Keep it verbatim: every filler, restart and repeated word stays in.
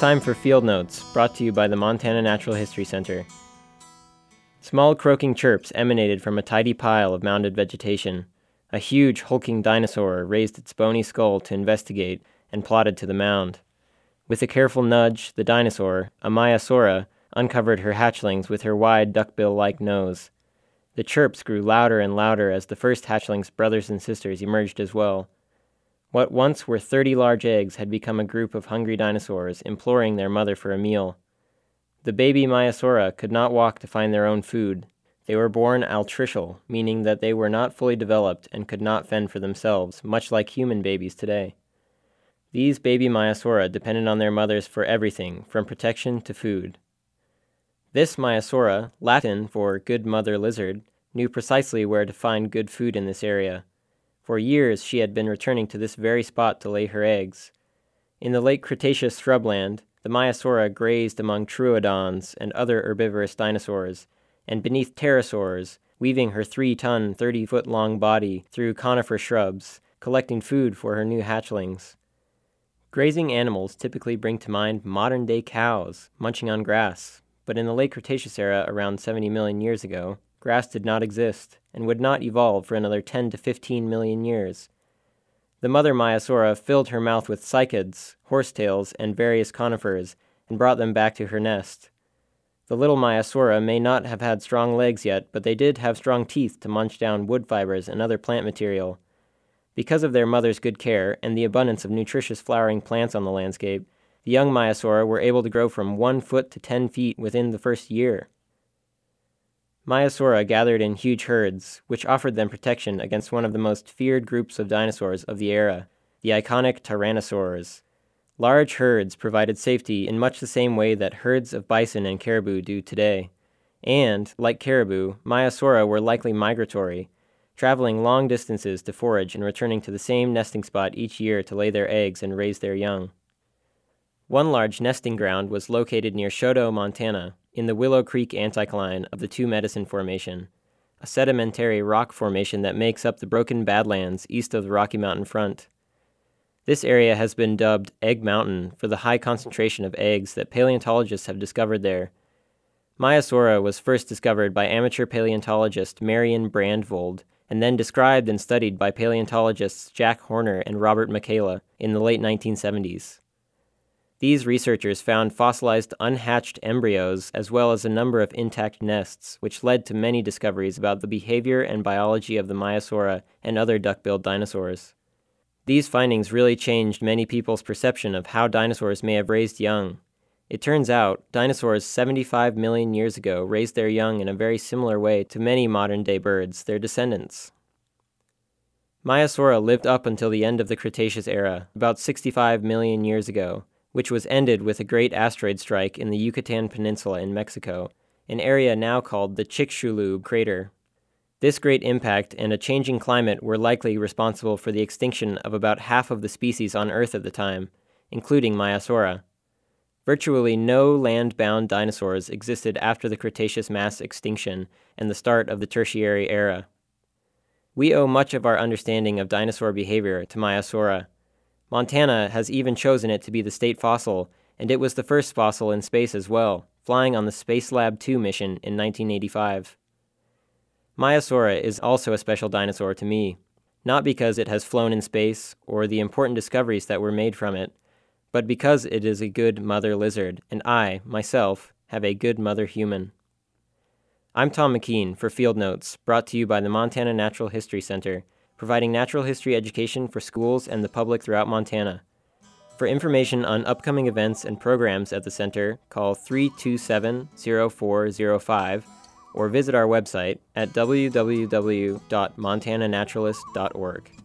time for Field Notes, brought to you by the Montana Natural History Center. Small croaking chirps emanated from a tidy pile of mounded vegetation. A huge, hulking dinosaur raised its bony skull to investigate and plodded to the mound. With a careful nudge, the dinosaur, a Maiasaura, uncovered her hatchlings with her wide duckbill-like nose. The chirps grew louder and louder as the first hatchling's brothers and sisters emerged as well. What once were thirty large eggs had become a group of hungry dinosaurs imploring their mother for a meal. The baby Maiasaura could not walk to find their own food. They were born altricial, meaning that they were not fully developed and could not fend for themselves, much like human babies today. These baby Maiasaura depended on their mothers for everything, from protection to food. This Maiasaura, Latin for good mother lizard, knew precisely where to find good food in this area. For years she had been returning to this very spot to lay her eggs. In the late Cretaceous shrubland, the Maiasaura grazed among troodons and other herbivorous dinosaurs, and beneath pterosaurs, weaving her three-ton, thirty-foot-long body through conifer shrubs, collecting food for her new hatchlings. Grazing animals typically bring to mind modern-day cows, munching on grass, but in the late Cretaceous era around seventy million years ago, grass did not exist, and would not evolve for another ten to fifteen million years. The mother Maiasaura filled her mouth with cycads, horsetails, and various conifers, and brought them back to her nest. The little Maiasaura may not have had strong legs yet, but they did have strong teeth to munch down wood fibers and other plant material. Because of their mother's good care and the abundance of nutritious flowering plants on the landscape, the young Maiasaura were able to grow from one foot to ten feet within the first year. Maiasaura gathered in huge herds, which offered them protection against one of the most feared groups of dinosaurs of the era, the iconic tyrannosaurs. Large herds provided safety in much the same way that herds of bison and caribou do today. And, like caribou, Maiasaura were likely migratory, traveling long distances to forage and returning to the same nesting spot each year to lay their eggs and raise their young. One large nesting ground was located near Choteau, Montana, in the Willow Creek anticline of the Two Medicine Formation, a sedimentary rock formation that makes up the broken Badlands east of the Rocky Mountain front. This area has been dubbed Egg Mountain for the high concentration of eggs that paleontologists have discovered there. Maiasaura was first discovered by amateur paleontologist Marion Brandvold, and then described and studied by paleontologists Jack Horner and Robert Michaela in the late nineteen seventies. These researchers found fossilized unhatched embryos as well as a number of intact nests, which led to many discoveries about the behavior and biology of the Maiasaura and other duck-billed dinosaurs. These findings really changed many people's perception of how dinosaurs may have raised young. It turns out, dinosaurs seventy-five million years ago raised their young in a very similar way to many modern-day birds, their descendants. Maiasaura lived up until the end of the Cretaceous era, about sixty-five million years ago, which was ended with a great asteroid strike in the Yucatan Peninsula in Mexico, an area now called the Chicxulub crater. This great impact and a changing climate were likely responsible for the extinction of about half of the species on Earth at the time, including Maiasaura. Virtually no land-bound dinosaurs existed after the Cretaceous mass extinction and the start of the Tertiary era. We owe much of our understanding of dinosaur behavior to Maiasaura. Montana has even chosen it to be the state fossil, and it was the first fossil in space as well, flying on the Spacelab two mission in nineteen eighty-five. Maiasaura is also a special dinosaur to me, not because it has flown in space or the important discoveries that were made from it, but because it is a good mother lizard, and I, myself, have a good mother human. I'm Tom McKean for Field Notes, brought to you by the Montana Natural History Center, providing natural history education for schools and the public throughout Montana. For information on upcoming events and programs at the center, call three two seven, zero four zero five or visit our website at w w w dot montana naturalist dot org.